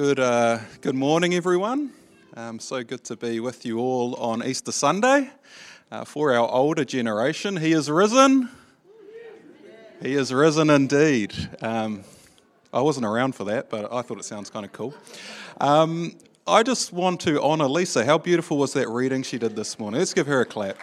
Good morning, everyone. So good to be with you all on Easter Sunday. For our older generation, He is risen. He is risen indeed. I wasn't around for that, but I thought it sounds kind of cool. I just want to honour Lisa. How beautiful was that reading she did this morning? Let's give her a clap.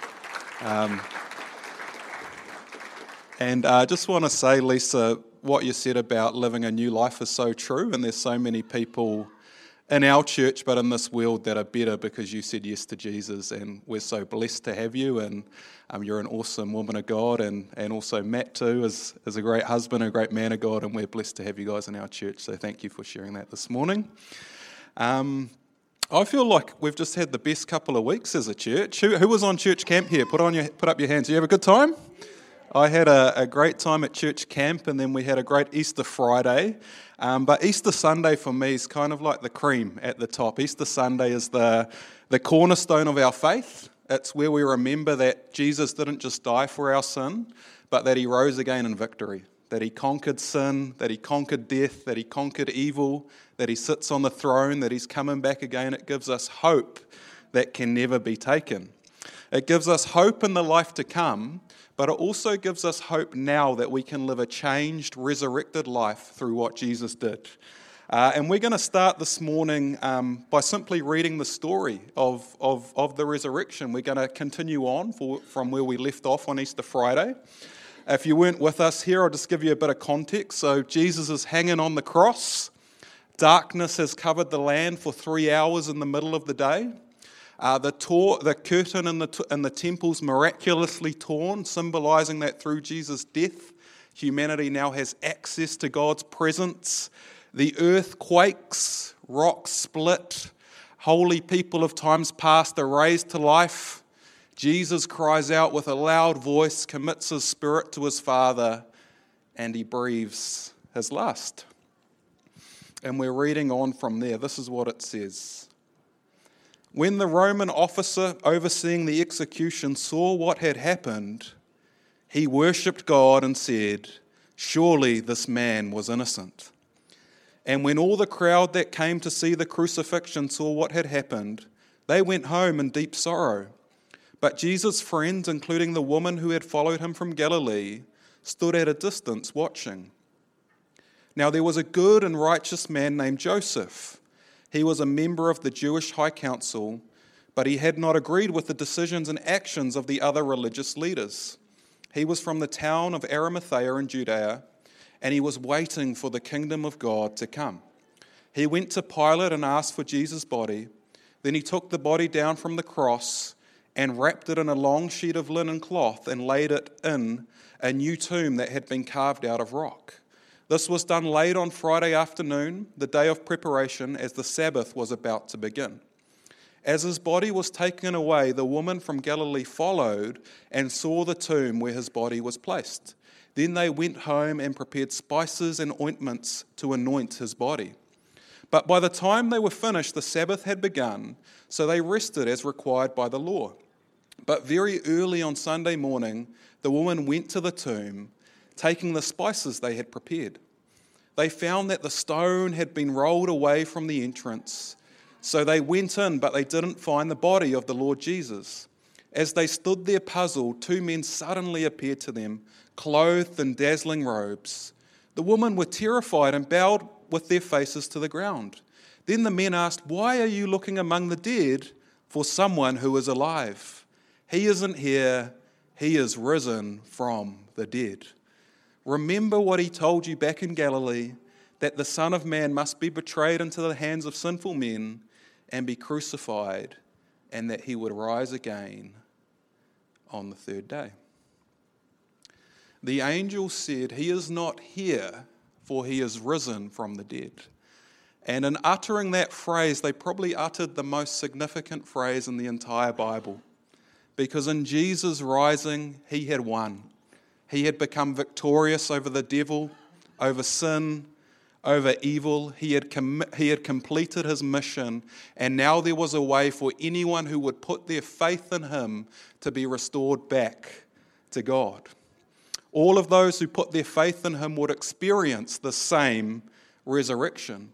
And I just want to say, Lisa, what you said about living a new life is so true, and there's so many people in our church but in this world that are better because you said yes to Jesus, and we're so blessed to have you, and you're an awesome woman of God, and also Matt too is a great husband, a great man of God, and we're blessed to have you guys in our church, so thank you for sharing that this morning. I feel like we've just had the best couple of weeks as a church. Who was on church camp here? Put up your hands. Did you have a good time? I had a great time at church camp, and then we had a great Easter Friday. But Easter Sunday for me is kind of like the cream at the top. Easter Sunday is the cornerstone of our faith. It's where we remember that Jesus didn't just die for our sin, but that He rose again in victory, that He conquered sin, that He conquered death, that He conquered evil, that He sits on the throne, that He's coming back again. It gives us hope that can never be taken. It gives us hope in the life to come, but it also gives us hope now that we can live a changed, resurrected life through what Jesus did. And we're going to start this morning by simply reading the story of the resurrection. We're going to continue on from where we left off on Easter Friday. If you weren't with us here, I'll just give you a bit of context. So Jesus is hanging on the cross. Darkness has covered the land for 3 hours in the middle of the day. The curtain in the temple's miraculously torn, symbolizing that through Jesus' death, humanity now has access to God's presence. The earth quakes, rocks split, holy people of times past are raised to life. Jesus cries out with a loud voice, commits his spirit to his Father, and he breathes his last. And we're reading on from there. This is what it says. When the Roman officer overseeing the execution saw what had happened, he worshipped God and said, "Surely this man was innocent." And when all the crowd that came to see the crucifixion saw what had happened, they went home in deep sorrow. But Jesus' friends, including the woman who had followed him from Galilee, stood at a distance watching. Now there was a good and righteous man named Joseph. He was a member of the Jewish High Council, but he had not agreed with the decisions and actions of the other religious leaders. He was from the town of Arimathea in Judea, and he was waiting for the kingdom of God to come. He went to Pilate and asked for Jesus' body. Then he took the body down from the cross and wrapped it in a long sheet of linen cloth and laid it in a new tomb that had been carved out of rock. This was done late on Friday afternoon, the day of preparation, as the Sabbath was about to begin. As his body was taken away, the woman from Galilee followed and saw the tomb where his body was placed. Then they went home and prepared spices and ointments to anoint his body. But by the time they were finished, the Sabbath had begun, so they rested as required by the law. But very early on Sunday morning, the woman went to the tomb, taking the spices they had prepared. They found that the stone had been rolled away from the entrance. So they went in, but they didn't find the body of the Lord Jesus. As they stood there puzzled, 2 men suddenly appeared to them, clothed in dazzling robes. The women were terrified and bowed with their faces to the ground. Then the men asked, "Why are you looking among the dead for someone who is alive? He isn't here, he is risen from the dead. Remember what he told you back in Galilee, that the Son of Man must be betrayed into the hands of sinful men and be crucified, and that he would rise again on the third day." The angel said, "He is not here, for he is risen from the dead." And in uttering that phrase, they probably uttered the most significant phrase in the entire Bible. Because in Jesus' rising, he had won. He had become victorious over the devil, over sin, over evil. He had completed his mission, and now there was a way for anyone who would put their faith in him to be restored back to God. All of those who put their faith in him would experience the same resurrection.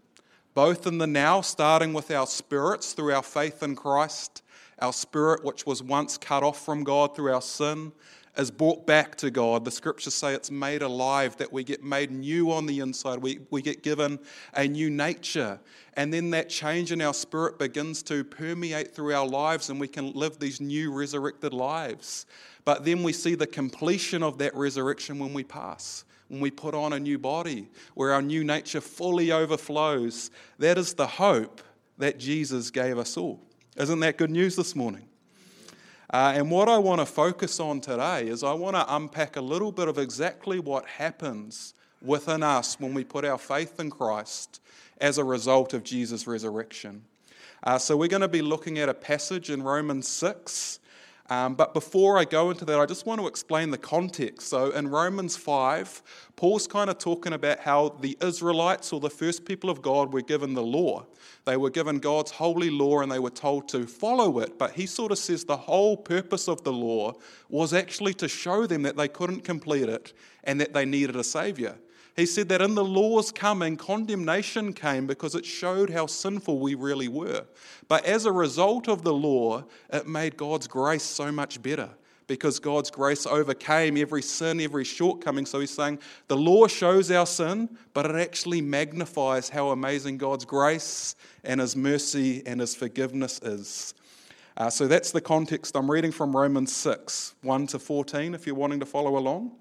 both in the now, starting with our spirits through our faith in Christ. Our spirit, which was once cut off from God through our sin, is brought back to God. The scriptures say it's made alive, that we get made new on the inside. We get given a new nature. And then that change in our spirit begins to permeate through our lives, and we can live these new resurrected lives. But then we see the completion of that resurrection when we pass, when we put on a new body, where our new nature fully overflows. That is the hope that Jesus gave us all. Isn't that good news this morning? And what I want to focus on today is I want to unpack a little bit of exactly what happens within us when we put our faith in Christ as a result of Jesus' resurrection. So we're going to be looking at a passage in Romans 6. But before I go into that, I just want to explain the context. So in Romans 5, Paul's kind of talking about how the Israelites, or the first people of God, were given the law. They were given God's holy law and they were told to follow it. But he sort of says the whole purpose of the law was actually to show them that they couldn't complete it and that they needed a Saviour. He said that in the law's coming, condemnation came because it showed how sinful we really were. But as a result of the law, it made God's grace so much better, because God's grace overcame every sin, every shortcoming. So he's saying the law shows our sin, but it actually magnifies how amazing God's grace and his mercy and his forgiveness is. So that's the context. I'm reading from Romans 6, 1 to 14, if you're wanting to follow along.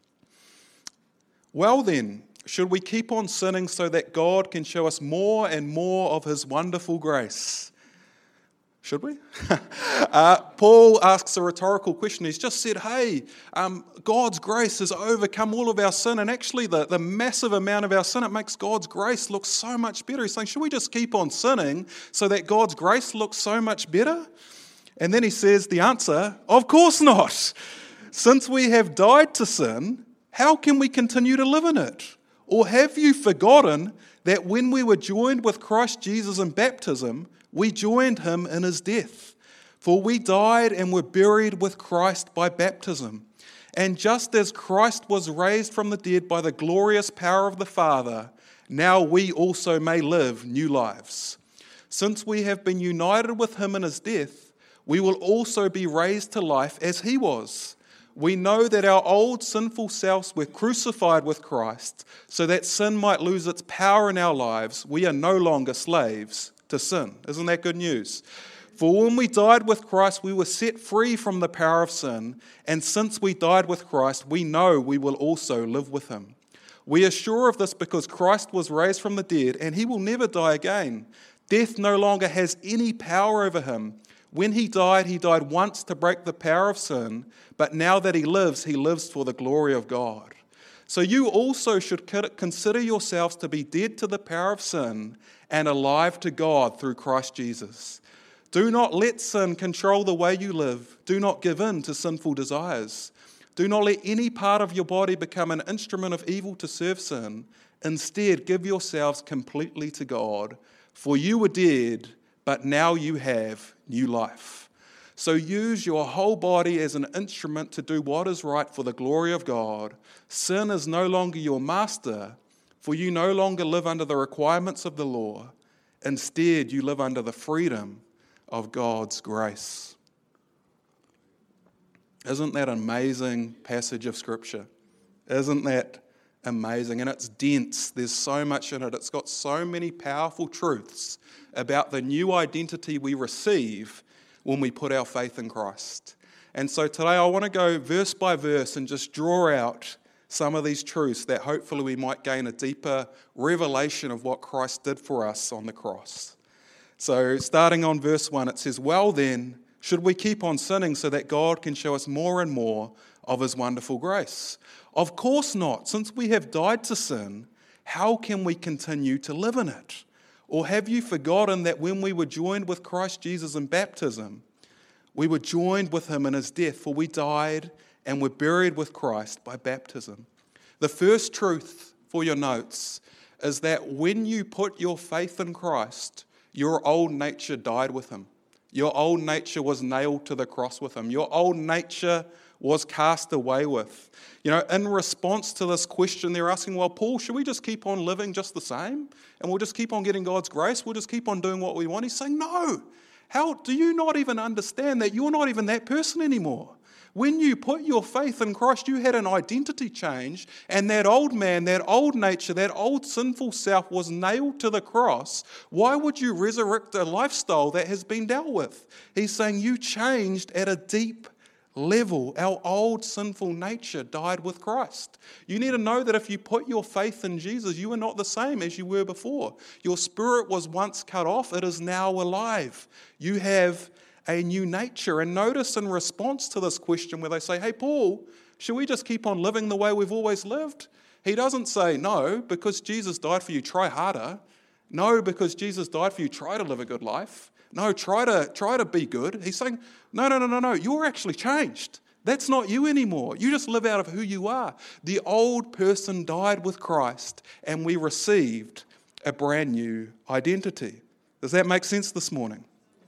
Well then, should we keep on sinning so that God can show us more and more of his wonderful grace? Should we? Paul asks a rhetorical question. He's just said, hey, God's grace has overcome all of our sin, and actually the massive amount of our sin, it makes God's grace look so much better. He's saying, should we just keep on sinning so that God's grace looks so much better? And then he says the answer, of course not. Since we have died to sin, how can we continue to live in it? Or have you forgotten that when we were joined with Christ Jesus in baptism, we joined him in his death? For we died and were buried with Christ by baptism. And just as Christ was raised from the dead by the glorious power of the Father, now we also may live new lives. Since we have been united with him in his death, we will also be raised to life as he was. We know that our old sinful selves were crucified with Christ so that sin might lose its power in our lives. We are no longer slaves to sin. Isn't that good news? For when we died with Christ, we were set free from the power of sin. And since we died with Christ, we know we will also live with him. We are sure of this because Christ was raised from the dead and he will never die again. Death no longer has any power over him. When he died once to break the power of sin, but now that he lives for the glory of God. So you also should consider yourselves to be dead to the power of sin and alive to God through Christ Jesus. Do not let sin control the way you live. Do not give in to sinful desires. Do not let any part of your body become an instrument of evil to serve sin. Instead, give yourselves completely to God, for you were dead, but now you have new life. So use your whole body as an instrument to do what is right for the glory of God. Sin is no longer your master, for you no longer live under the requirements of the law. Instead, you live under the freedom of God's grace. Isn't that an amazing passage of Scripture? Isn't that amazing? And it's dense. There's so much in it. It's got so many powerful truths about the new identity we receive when we put our faith in Christ. And so today I want to go verse by verse and just draw out some of these truths that hopefully we might gain a deeper revelation of what Christ did for us on the cross. So starting on verse 1, it says, well then, should we keep on sinning so that God can show us more and more of his wonderful grace? Of course not. Since we have died to sin, how can we continue to live in it? Or have you forgotten that when we were joined with Christ Jesus in baptism, we were joined with him in his death, for we died and were buried with Christ by baptism? The first truth for your notes is that when you put your faith in Christ, your old nature died with him. Your old nature was nailed to the cross with him. Your old nature was cast away with. In response to this question, they're asking, well, Paul, should we just keep on living just the same? And we'll just keep on getting God's grace? We'll just keep on doing what we want? He's saying, no. How do you not even understand that you're not even that person anymore? When you put your faith in Christ, you had an identity change, and that old man, that old nature, that old sinful self was nailed to the cross. Why would you resurrect a lifestyle that has been dealt with? He's saying you changed at a deep level. Our old sinful nature died with Christ. You need to know that if you put your faith in Jesus, you are not the same as you were before. Your spirit was once cut off, it is now alive. You have a new nature. And notice in response to this question where they say, hey, Paul, should we just keep on living the way we've always lived? He doesn't say, no, because Jesus died for you, try harder. No, because Jesus died for you, try to live a good life. No, try to be good. He's saying, no, you're actually changed. That's not you anymore. You just live out of who you are. The old person died with Christ, and we received a brand new identity. Does that make sense this morning?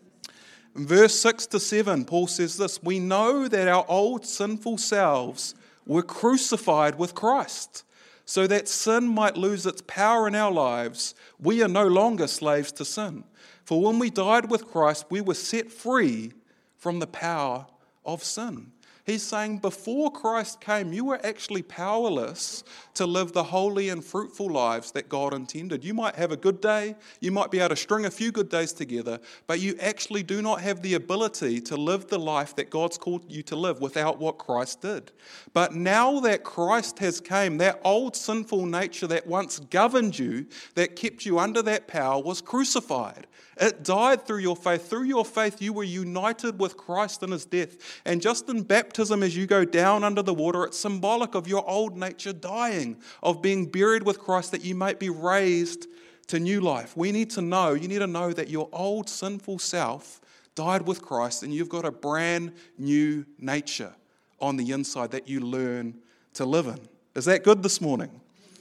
In verse 6 to 7, Paul says this, we know that our old sinful selves were crucified with Christ, so that sin might lose its power in our lives. We are no longer slaves to sin. For when we died with Christ, we were set free from the power of sin. He's saying before Christ came, you were actually powerless to live the holy and fruitful lives that God intended. You might have a good day, you might be able to string a few good days together, but you actually do not have the ability to live the life that God's called you to live without what Christ did. But now that Christ has come, that old sinful nature that once governed you, that kept you under that power, was crucified. It died through your faith. Through your faith, you were united with Christ in his death. And just in baptism, as you go down under the water, it's symbolic of your old nature dying, of being buried with Christ, that you might be raised to new life. You need to know that your old sinful self died with Christ, and you've got a brand new nature on the inside that you learn to live in. Is that good this morning?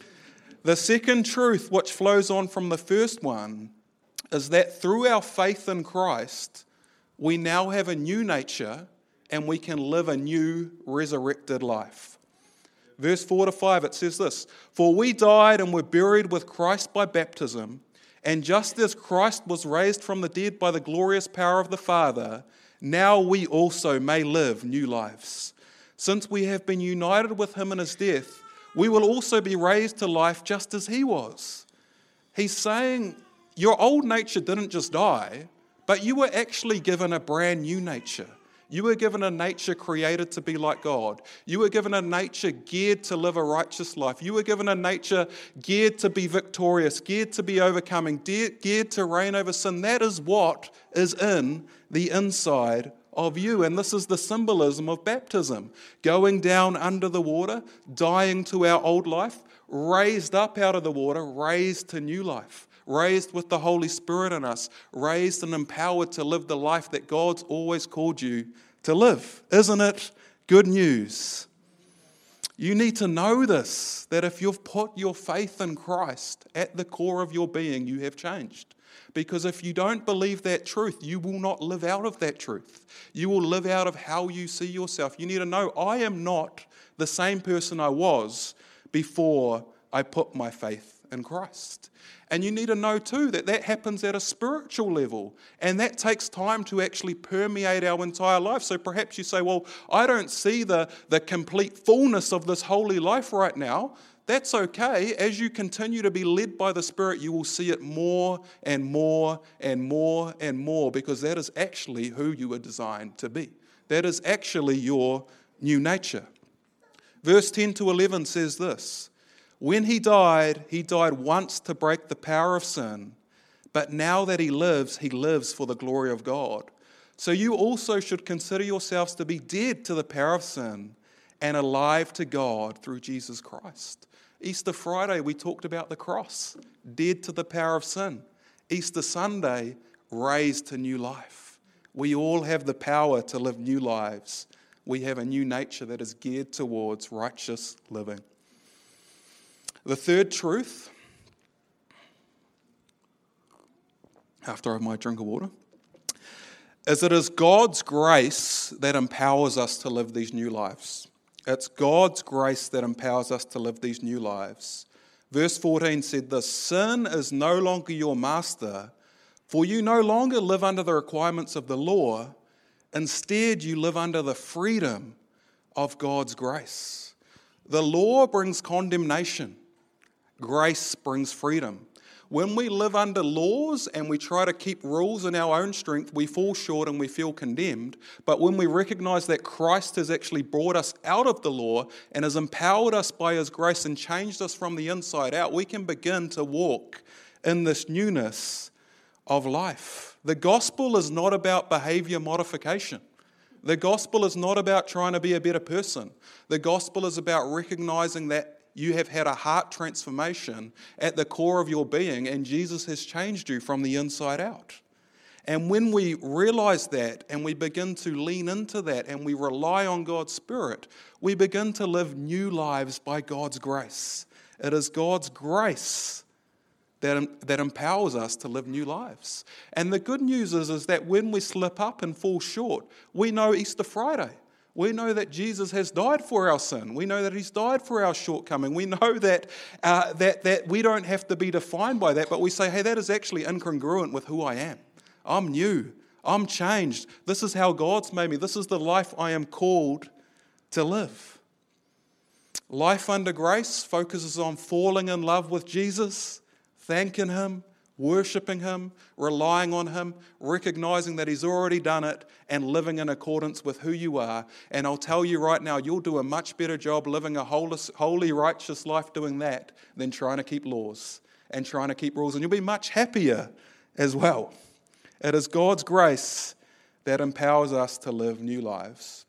The second truth, which flows on from the first one, is that through our faith in Christ, we now have a new nature and we can live a new resurrected life. Verse 4 to 5, it says this, for we died and were buried with Christ by baptism, and just as Christ was raised from the dead by the glorious power of the Father, now we also may live new lives. Since we have been united with him in his death, we will also be raised to life just as he was. He's saying, your old nature didn't just die, but you were actually given a brand new nature. You were given a nature created to be like God. You were given a nature geared to live a righteous life. You were given a nature geared to be victorious, geared to be overcoming, geared to reign over sin. That is what is in the inside of you. And this is the symbolism of baptism. Going down under the water, dying to our old life, raised up out of the water, raised to new life. Raised with the Holy Spirit in us, raised and empowered to live the life that God's always called you to live. Isn't it good news? You need to know this, that if you've put your faith in Christ at the core of your being, you have changed. Because if you don't believe that truth, you will not live out of that truth. You will live out of how you see yourself. You need to know, I am not the same person I was before I put my faith in Christ. And you need to know too that happens at a spiritual level, and that takes time to actually permeate our entire life. So perhaps you say, well, I don't see the complete fullness of this holy life right now. That's okay. As you continue to be led by the Spirit, you will see it more and more and more and more, because that is actually who you were designed to be. That is actually your new nature. Verse 10 to 11 says this, when he died once to break the power of sin, but now that he lives for the glory of God. So you also should consider yourselves to be dead to the power of sin and alive to God through Jesus Christ. Easter Friday, we talked about the cross, dead to the power of sin. Easter Sunday, raised to new life. We all have the power to live new lives. We have a new nature that is geared towards righteous living. The third truth, after I have my drink of water, is it is God's grace that empowers us to live these new lives. It's God's grace that empowers us to live these new lives. Verse 14 said this, "Sin is no longer your master, for you no longer live under the requirements of the law. Instead, you live under the freedom of God's grace." The law brings condemnation. Grace brings freedom. When we live under laws and we try to keep rules in our own strength, we fall short and we feel condemned. But when we recognize that Christ has actually brought us out of the law and has empowered us by his grace and changed us from the inside out, we can begin to walk in this newness of life. The gospel is not about behavior modification. The gospel is not about trying to be a better person. The gospel is about recognizing that you have had a heart transformation at the core of your being, and Jesus has changed you from the inside out. And when we realize that and we begin to lean into that and we rely on God's Spirit, we begin to live new lives by God's grace. It is God's grace that empowers us to live new lives. And the good news is that when we slip up and fall short, we know Easter Friday. We know that Jesus has died for our sin. We know that he's died for our shortcoming. We know that we don't have to be defined by that, but we say, hey, that is actually incongruent with who I am. I'm new. I'm changed. This is how God's made me. This is the life I am called to live. Life under grace focuses on falling in love with Jesus, thanking him, worshipping him, relying on him, recognizing that he's already done it, and living in accordance with who you are. And I'll tell you right now, you'll do a much better job living a holy, righteous life doing that than trying to keep laws and trying to keep rules. And you'll be much happier as well. It is God's grace that empowers us to live new lives.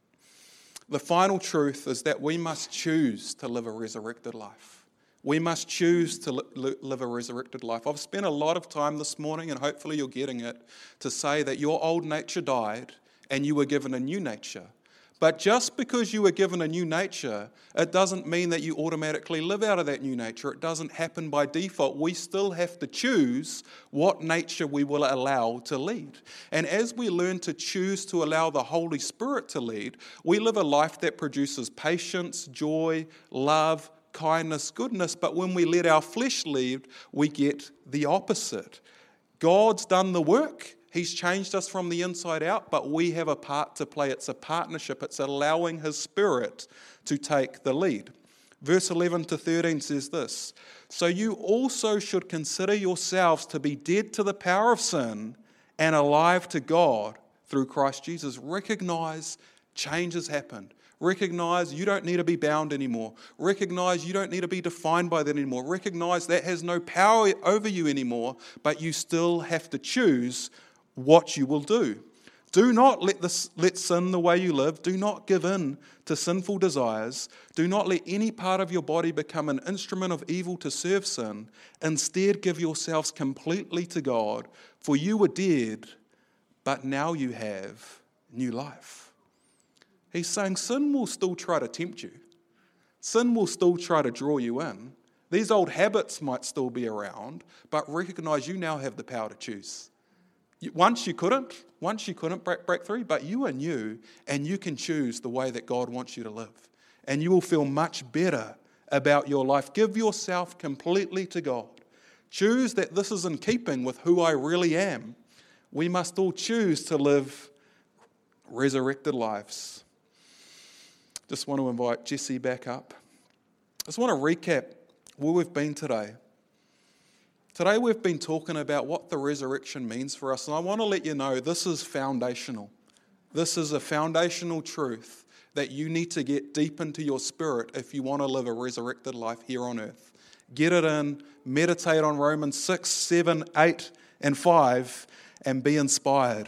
The final truth is that we must choose to live a resurrected life. We must choose to live a resurrected life. I've spent a lot of time this morning, and hopefully you're getting it, to say that your old nature died and you were given a new nature. But just because you were given a new nature, it doesn't mean that you automatically live out of that new nature. It doesn't happen by default. We still have to choose what nature we will allow to lead. And as we learn to choose to allow the Holy Spirit to lead, we live a life that produces patience, joy, love, kindness, goodness, but when we let our flesh lead, we get the opposite. God's done the work. He's changed us from the inside out, but we have a part to play. It's a partnership. It's allowing his Spirit to take the lead. Verse 11 to 13 says this, "So you also should consider yourselves to be dead to the power of sin and alive to God through Christ Jesus." Recognize change has happened. Recognize you don't need to be bound anymore. Recognize you don't need to be defined by that anymore. Recognize that has no power over you anymore, but you still have to choose what you will do. Do not let sin the way you live. Do not give in to sinful desires. Do not let any part of your body become an instrument of evil to serve sin. Instead, give yourselves completely to God, for you were dead, but now you have new life. He's saying sin will still try to tempt you. Sin will still try to draw you in. These old habits might still be around, but recognize you now have the power to choose. Once you couldn't break through, but you are new and you can choose the way that God wants you to live. And you will feel much better about your life. Give yourself completely to God. Choose that this is in keeping with who I really am. We must all choose to live resurrected lives. Just want to invite Jesse back up. Just want to recap where we've been today. Today we've been talking about what the resurrection means for us, and I want to let you know this is foundational. This is a foundational truth that you need to get deep into your spirit if you want to live a resurrected life here on earth. Get it in, meditate on Romans 6, 7, 8, and 5, and be inspired.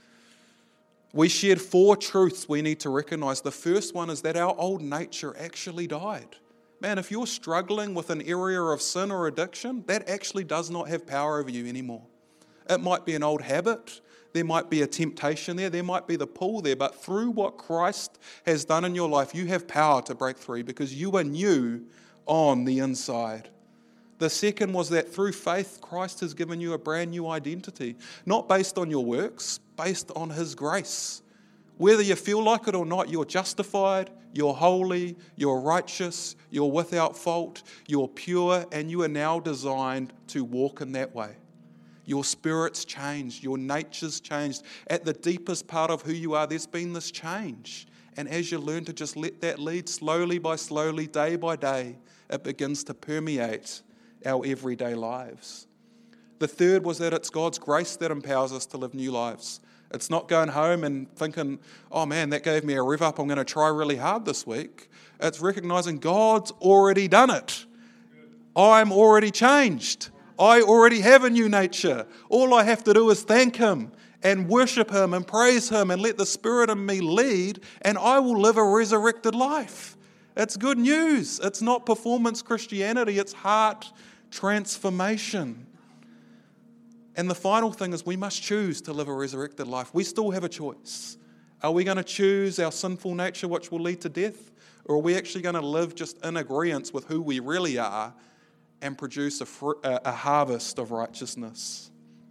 We shared 4 truths we need to recognize. The first one is that our old nature actually died. Man, if you're struggling with an area of sin or addiction, that actually does not have power over you anymore. It might be an old habit. There might be a temptation there. There might be the pull there. But through what Christ has done in your life, you have power to break through because you are new on the inside. The second was that through faith, Christ has given you a brand new identity, not based on your works, based on his grace. Whether you feel like it or not, you're justified, you're holy, you're righteous, you're without fault, you're pure, and you are now designed to walk in that way. Your spirit's changed, your nature's changed. At the deepest part of who you are, there's been this change. And as you learn to just let that lead slowly by slowly, day by day, it begins to permeate our everyday lives. The third was that it's God's grace that empowers us to live new lives. It's not going home and thinking, oh man, that gave me a rev up, I'm going to try really hard this week. It's recognizing God's already done it. I'm already changed. I already have a new nature. All I have to do is thank him and worship him and praise him and let the Spirit in me lead, and I will live a resurrected life. It's good news. It's not performance Christianity, it's heart transformation. And the final thing is we must choose to live a resurrected life. We still have a choice. Are we going to choose our sinful nature, which will lead to death? Or are we actually going to live just in agreement with who we really are and produce a harvest of righteousness?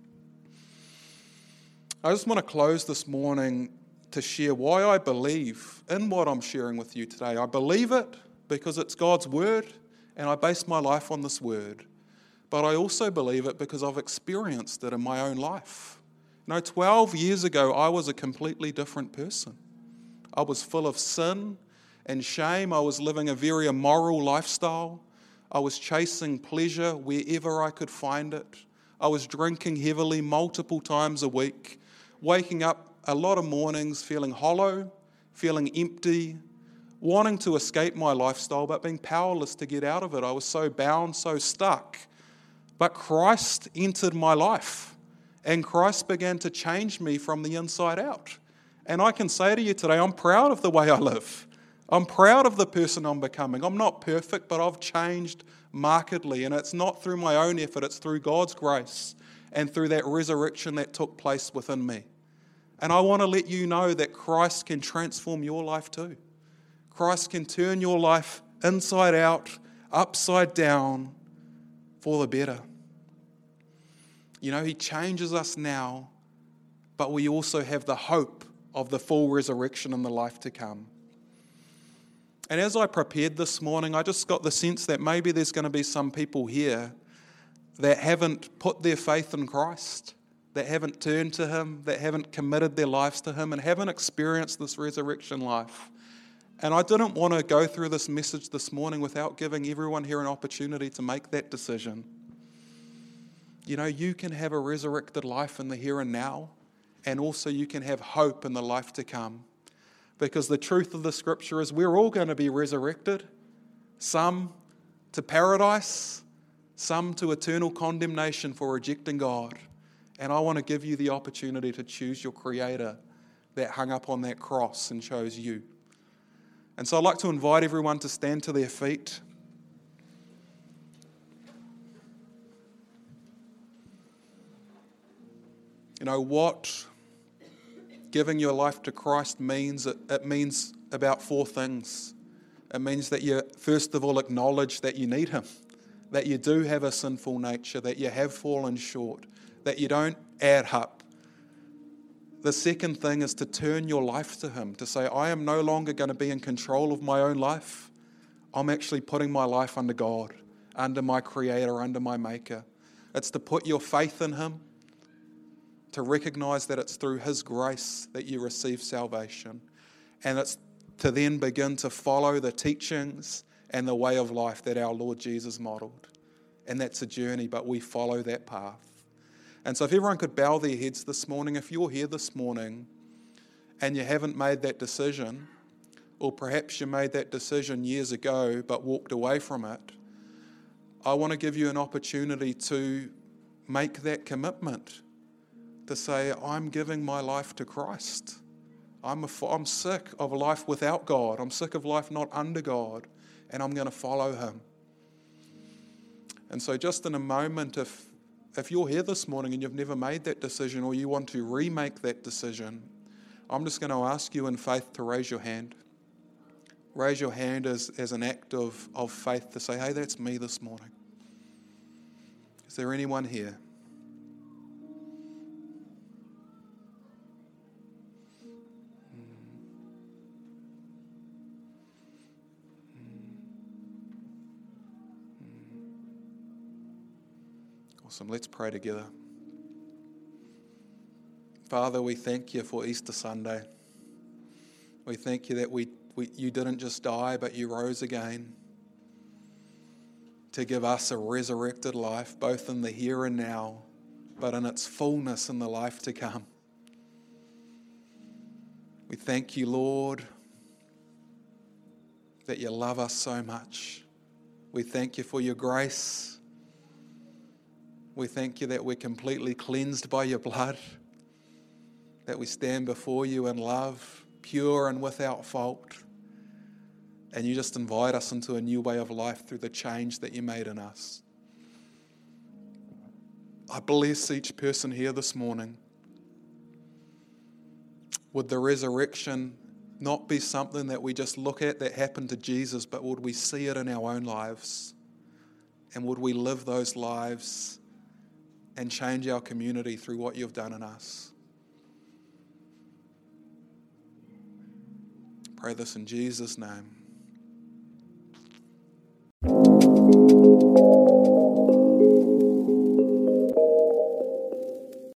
I just want to close this morning to share why I believe in what I'm sharing with you today. I believe it because it's God's word, and I base my life on this word. But I also believe it because I've experienced it in my own life. 12 years ago, I was a completely different person. I was full of sin and shame. I was living a very immoral lifestyle. I was chasing pleasure wherever I could find it. I was drinking heavily multiple times a week, waking up a lot of mornings feeling hollow, feeling empty, wanting to escape my lifestyle, but being powerless to get out of it. I was so bound, so stuck. But Christ entered my life, and Christ began to change me from the inside out. And I can say to you today, I'm proud of the way I live. I'm proud of the person I'm becoming. I'm not perfect, but I've changed markedly. And it's not through my own effort, it's through God's grace and through that resurrection that took place within me. And I want to let you know that Christ can transform your life too. Christ can turn your life inside out, upside down, for the better. He changes us now, but we also have the hope of the full resurrection in the life to come. And as I prepared this morning, I just got the sense that maybe there's going to be some people here that haven't put their faith in Christ, that haven't turned to him, that haven't committed their lives to him, and haven't experienced this resurrection life. And I didn't want to go through this message this morning without giving everyone here an opportunity to make that decision. You can have a resurrected life in the here and now, and also you can have hope in the life to come. Because the truth of the scripture is we're all going to be resurrected, some to paradise, some to eternal condemnation for rejecting God. And I want to give you the opportunity to choose your Creator that hung up on that cross and chose you. And so I'd like to invite everyone to stand to their feet. What giving your life to Christ means? It means about four things. It means that you, first of all, acknowledge that you need him, that you do have a sinful nature, that you have fallen short, that you don't add up. The second thing is to turn your life to him, to say, I am no longer going to be in control of my own life. I'm actually putting my life under God, under my Creator, under my Maker. It's to put your faith in him, to recognize that it's through his grace that you receive salvation. And it's to then begin to follow the teachings and the way of life that our Lord Jesus modeled. And that's a journey, but we follow that path. And so if everyone could bow their heads this morning, if you're here this morning and you haven't made that decision, or perhaps you made that decision years ago but walked away from it, I want to give you an opportunity to make that commitment, to say, I'm giving my life to Christ. I'm sick of life without God. I'm sick of life not under God, and I'm going to follow him. And so just in a moment, if you're here this morning and you've never made that decision, or you want to remake that decision, I'm just going to ask you in faith to raise your hand. Raise your hand as an act of faith to say, hey, that's me this morning. Is there anyone here? Awesome. Let's pray together. Father, we thank you for Easter Sunday. We thank you that you didn't just die, but you rose again to give us a resurrected life, both in the here and now, but in its fullness in the life to come. We thank you, Lord, that you love us so much. We thank you for your grace. We thank you that we're completely cleansed by your blood, that we stand before you in love, pure and without fault. And you just invite us into a new way of life through the change that you made in us. I bless each person here this morning. Would the resurrection not be something that we just look at that happened to Jesus, but would we see it in our own lives? And would we live those lives and change our community through what you've done in us? Pray this in Jesus' name.